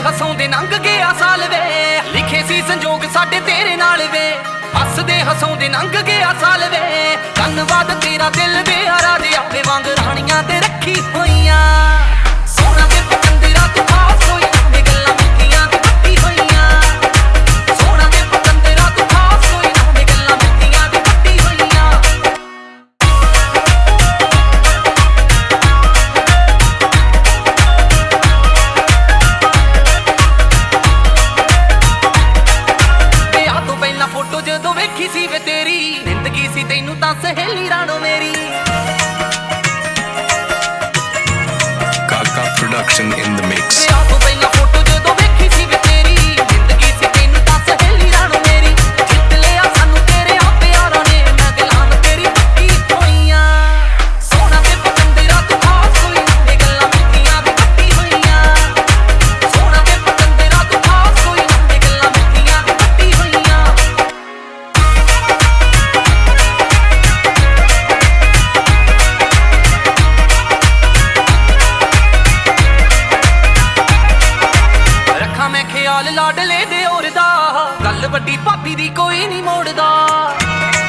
ਹਸਾਉਂਦੇ ਲੰਘ ਗਿਆ ਸਾਲ ਵੇ, ਲਿਖੇ ਸੀ ਸੰਜੋਗ ਸਾਡੇ ਤੇਰੇ ਨਾਲ ਵੇ। ਹੱਸਦੇ ਹਸਾਉਂਦੇ ਲੰਘ ਗਿਆ ਸਾਲ ਵੇ, ਧੰਨਵਾਦ ਤੇਰਾ ਦਿਲ ਦੇ ਰਾਜੇ ਆਵੇ ਵਾਂਗ ਰਾਣੀਆਂ ਤੇ ਰੱਖੀ ਹੋਈਆਂ। ਸੋਹਣਾ ਤੇ ਪਤੰਦਰਾ ਤੂੰ ਖਾਸ ਹੋਈ ਵੇ, ਗੱਲਾਂ ਮਿੱਠੀਆਂ ਤੇ ਕੱਟੀ ਹੋਈਆਂ। ਸੋਹਣਾ ਤੇ ਪਤੰਦਰਾ ਤੂੰ ਖਾਸ ਹੋਈ ਵੇ, ਗੱਲਾਂ ਮਿੱਠੀਆਂ ਤੇ ਕੱਟੀ ਹੋਈਆਂ। ਫੋਟੋ ਜਦੋਂ ਵੇਖੀ ਸੀ ਵੇ ਤੇਰੀ, ਜ਼ਿੰਦਗੀ ਸੀ ਤੈਨੂੰ ਤਾਂ ਸਹੇਲੀ ਰਾਣੋ ਮੇਰੀ। ਕਾਕਾ ਪ੍ਰੋਡਕਸ਼ਨ ਇਨ ਦ ਮਿਕਸ। ਵਿਆਹ ਤੋਂ ਪਹਿਲਾਂ ਫੋਟੋ ਜਦੋਂ ਵੇਖੀ ਸੀ ਵੇ ਤੇਰੀ, ਜ਼ਿੰਦਗੀ ਸੀ ਤੈਨੂੰ ਤਾਂ ਸਹੇਲੀ ਰਾਣੋ ਮੇਰੀ। ਜਿੱਤ ਲਿਆ ਸਾਨੂੰ ਤੇਰੇ ਆ ਪਿਆਰਾਂ ਨੇ, ਮੈਂ ਦਿਲਾਂ ਨੂੰ ਤੇਰੀ ਪੱਕੀ ਹੋਈਆਂ। ਸੋਹਣਾ ਤੇ ਪਤੰਦਰਾ ਤੂੰ ਖਾਸ ਹੋਈ ਵੇ, ਗੱਲਾਂ ਮਿੱਠੀਆਂ ਤੇ ਕੱਟੀ ਹੋਈਆਂ। ਸੋਹਣਾ ਤੇ ਪਤੰਦਰਾ ਤੂੰ ਖਾਸ ਹੋਈ ਵੇ, ਗੱਲਾਂ ਮਿੱਠੀਆਂ ਤੇ ਕੱਟੀ ਹੋਈਆਂ। ਮੈਂ ਖਿਆਲ ਲਾਡਲੇ ਦੇ ਔਰ ਦਾ, ਗੱਲ ਵੱਡੀ ਭਾਬੀ ਦੀ ਕੋਈ ਨਹੀਂ ਮੋੜਦਾ।